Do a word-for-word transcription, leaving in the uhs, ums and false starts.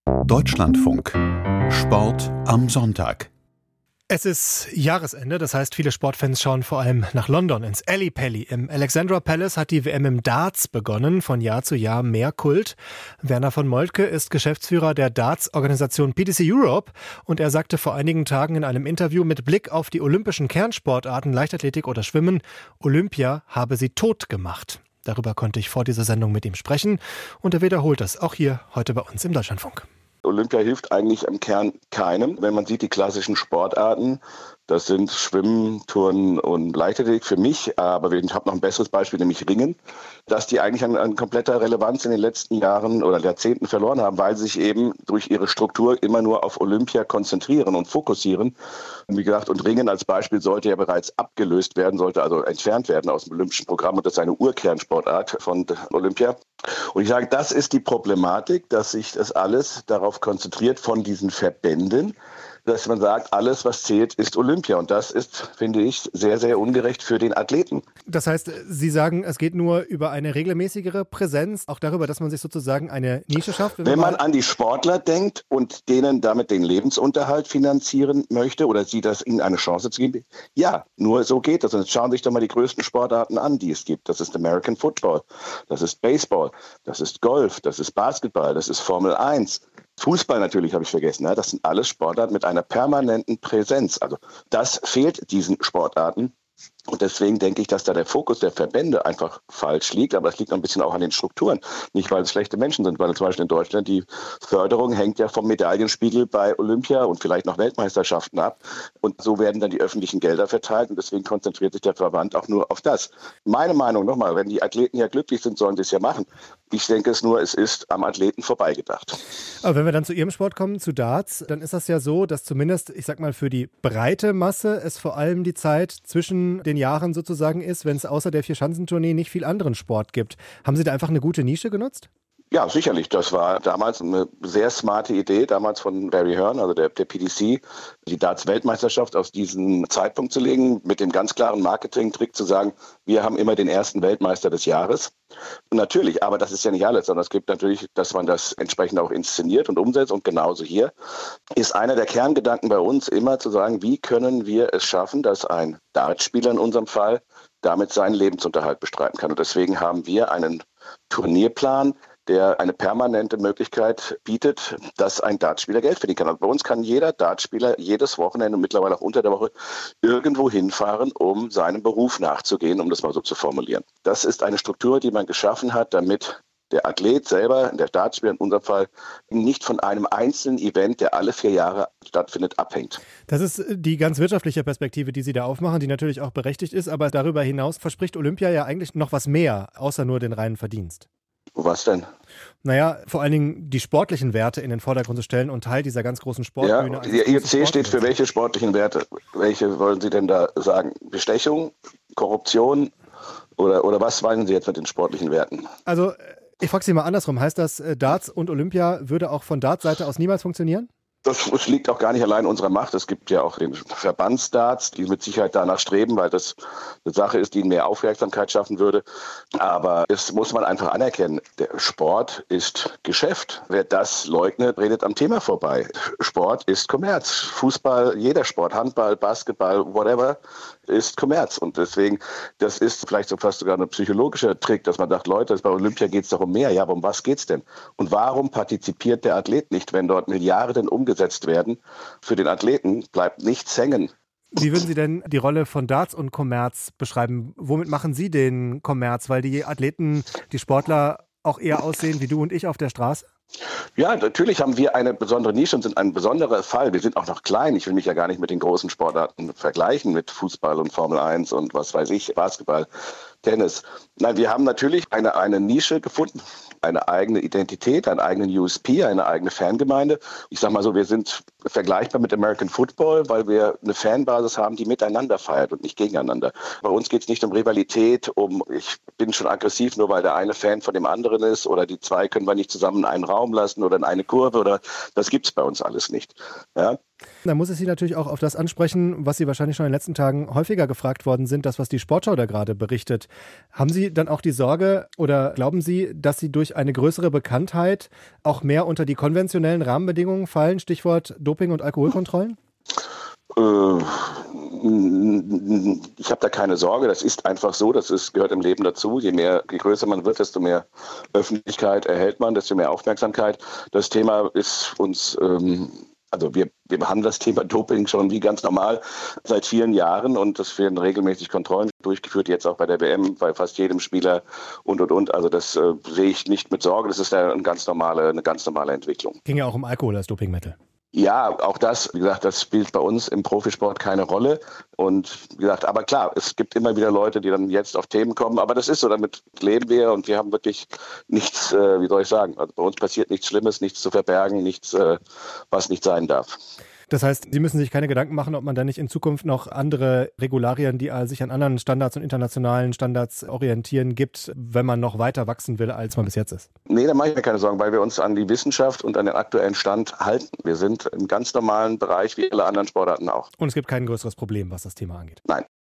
Deutschlandfunk. Sport am Sonntag. Es ist Jahresende, das heißt, viele Sportfans schauen vor allem nach London, ins Ally Pally. Im Alexandra Palace hat die W M im Darts begonnen, von Jahr zu Jahr mehr Kult. Werner von Moltke ist Geschäftsführer der Darts-Organisation P D C Europe und er sagte vor einigen Tagen in einem Interview mit Blick auf die olympischen Kernsportarten Leichtathletik oder Schwimmen, Olympia habe sie tot gemacht. Darüber konnte ich vor dieser Sendung mit ihm sprechen und er wiederholt das auch hier heute bei uns im Deutschlandfunk. Olympia hilft eigentlich im Kern keinem. Wenn man sieht, die klassischen Sportarten, das sind Schwimmen, Turnen und Leichtathletik für mich, aber ich habe noch ein besseres Beispiel, nämlich Ringen, dass die eigentlich an, an kompletter Relevanz in den letzten Jahren oder Jahrzehnten verloren haben, weil sie sich eben durch ihre Struktur immer nur auf Olympia konzentrieren und fokussieren. Und wie gesagt, und Ringen als Beispiel sollte ja bereits abgelöst werden, sollte also entfernt werden aus dem olympischen Programm und das ist eine Urkernsportart von Olympia. Und ich sage, das ist die Problematik, dass sich das alles darauf konzentriert von diesen Verbänden, dass man sagt, alles, was zählt, ist Olympia. Und das ist, finde ich, sehr, sehr ungerecht für den Athleten. Das heißt, Sie sagen, es geht nur über eine regelmäßigere Präsenz, auch darüber, dass man sich sozusagen eine Nische schafft? Wenn, wenn man an die Sportler denkt und denen damit den Lebensunterhalt finanzieren möchte oder sie das ihnen eine Chance zu geben, ja, nur so geht das. Und jetzt schauen Sie sich doch mal die größten Sportarten an, die es gibt. Das ist American Football, das ist Baseball, das ist Golf, das ist Basketball, das ist Formel eins. Fußball natürlich habe ich vergessen. Ne? Das sind alles Sportarten mit einer permanenten Präsenz. Also das fehlt diesen Sportarten. Und deswegen denke ich, dass da der Fokus der Verbände einfach falsch liegt. Aber es liegt noch ein bisschen auch an den Strukturen. Nicht, weil es schlechte Menschen sind, weil zum Beispiel in Deutschland die Förderung hängt ja vom Medaillenspiegel bei Olympia und vielleicht noch Weltmeisterschaften ab. Und so werden dann die öffentlichen Gelder verteilt. Und deswegen konzentriert sich der Verband auch nur auf das. Meine Meinung nochmal, wenn die Athleten ja glücklich sind, sollen sie es ja machen. Ich denke es nur, es ist am Athleten vorbeigedacht. Aber wenn wir dann zu Ihrem Sport kommen, zu Darts, dann ist das ja so, dass zumindest, ich sag mal, für die breite Masse es vor allem die Zeit zwischen den Jahren sozusagen ist, wenn es außer der Vierschanzentournee nicht viel anderen Sport gibt. Haben Sie da einfach eine gute Nische genutzt? Ja, sicherlich. Das war damals eine sehr smarte Idee, damals von Barry Hearn, also der, der P D C, die Darts-Weltmeisterschaft aus diesem Zeitpunkt zu legen, mit dem ganz klaren Marketing-Trick zu sagen, wir haben immer den ersten Weltmeister des Jahres. Und natürlich, aber das ist ja nicht alles, sondern es gibt natürlich, dass man das entsprechend auch inszeniert und umsetzt. Und genauso hier ist einer der Kerngedanken bei uns immer zu sagen, wie können wir es schaffen, dass ein Dartspieler in unserem Fall damit seinen Lebensunterhalt bestreiten kann. Und deswegen haben wir einen Turnierplan, der eine permanente Möglichkeit bietet, dass ein Dartspieler Geld verdienen kann. Also bei uns kann jeder Dartspieler jedes Wochenende und mittlerweile auch unter der Woche irgendwo hinfahren, um seinem Beruf nachzugehen, um das mal so zu formulieren. Das ist eine Struktur, die man geschaffen hat, damit der Athlet selber, der Dartspieler in unserem Fall, nicht von einem einzelnen Event, der alle vier Jahre stattfindet, abhängt. Das ist die ganz wirtschaftliche Perspektive, die Sie da aufmachen, die natürlich auch berechtigt ist, aber darüber hinaus verspricht Olympia ja eigentlich noch was mehr, außer nur den reinen Verdienst. Was denn? Naja, vor allen Dingen die sportlichen Werte in den Vordergrund zu stellen und Teil dieser ganz großen Sportbühne. Ja, Ihr C steht für welche sportlichen Werte? Welche wollen Sie denn da sagen? Bestechung, Korruption oder, oder was meinen Sie jetzt mit den sportlichen Werten? Also ich frage Sie mal andersrum. Heißt das, Darts und Olympia würde auch von Darts-Seite aus niemals funktionieren? Das liegt auch gar nicht allein in unserer Macht. Es gibt ja auch den Verbandsdarts, die mit Sicherheit danach streben, weil das eine Sache ist, die ihnen mehr Aufmerksamkeit schaffen würde. Aber es muss man einfach anerkennen, der Sport ist Geschäft. Wer das leugnet, redet am Thema vorbei. Sport ist Kommerz. Fußball, jeder Sport, Handball, Basketball, whatever, ist Kommerz. Und deswegen, das ist vielleicht so fast sogar ein psychologischer Trick, dass man sagt, Leute, bei Olympia geht es doch um mehr. Ja, aber um was geht's denn? Und warum partizipiert der Athlet nicht, wenn dort Milliarden umgesetzt werden? Für den Athleten bleibt nichts hängen. Wie würden Sie denn die Rolle von Darts und Kommerz beschreiben? Womit machen Sie den Kommerz? Weil die Athleten, die Sportler auch eher aussehen wie du und ich auf der Straße? Ja, natürlich haben wir eine besondere Nische und sind ein besonderer Fall. Wir sind auch noch klein. Ich will mich ja gar nicht mit den großen Sportarten vergleichen, mit Fußball und Formel eins und was weiß ich, Basketball, Tennis. Nein, wir haben natürlich eine, eine Nische gefunden, eine eigene Identität, einen eigenen U S P, eine eigene Fangemeinde. Ich sag mal so, wir sind vergleichbar mit American Football, weil wir eine Fanbasis haben, die miteinander feiert und nicht gegeneinander. Bei uns geht es nicht um Rivalität, um ich bin schon aggressiv, nur weil der eine Fan von dem anderen ist oder die zwei können wir nicht zusammen in einen Raum Raum lassen oder in eine Kurve oder das gibt's bei uns alles nicht. Ja. Da muss ich Sie natürlich auch auf das ansprechen, was Sie wahrscheinlich schon in den letzten Tagen häufiger gefragt worden sind, das, was die Sportschau da gerade berichtet. Haben Sie dann auch die Sorge oder glauben Sie, dass Sie durch eine größere Bekanntheit auch mehr unter die konventionellen Rahmenbedingungen fallen, Stichwort Doping- und Alkoholkontrollen? Äh, ich habe da keine Sorge, das ist einfach so, das ist, gehört im Leben dazu. Je mehr, je größer man wird, desto mehr Öffentlichkeit erhält man, desto mehr Aufmerksamkeit. Das Thema ist uns... Ähm, Also wir, wir behandeln das Thema Doping schon wie ganz normal seit vielen Jahren und es werden regelmäßig Kontrollen durchgeführt, jetzt auch bei der W M, bei fast jedem Spieler und, und, und. Also das äh, sehe ich nicht mit Sorge, das ist eine ganz normale, eine ganz normale Entwicklung. Ging ja auch um Alkohol als Dopingmittel. Ja, auch das, wie gesagt, das spielt bei uns im Profisport keine Rolle. Und wie gesagt, aber klar, es gibt immer wieder Leute, die dann jetzt auf Themen kommen. Aber das ist so, damit leben wir und wir haben wirklich nichts, äh, wie soll ich sagen, also bei uns passiert nichts Schlimmes, nichts zu verbergen, nichts, äh, was nicht sein darf. Das heißt, Sie müssen sich keine Gedanken machen, ob man da nicht in Zukunft noch andere Regularien, die sich an anderen Standards und internationalen Standards orientieren, gibt, wenn man noch weiter wachsen will, als man bis jetzt ist. Nee, da mache ich mir keine Sorgen, weil wir uns an die Wissenschaft und an den aktuellen Stand halten. Wir sind im ganz normalen Bereich wie alle anderen Sportarten auch. Und es gibt kein größeres Problem, was das Thema angeht. Nein.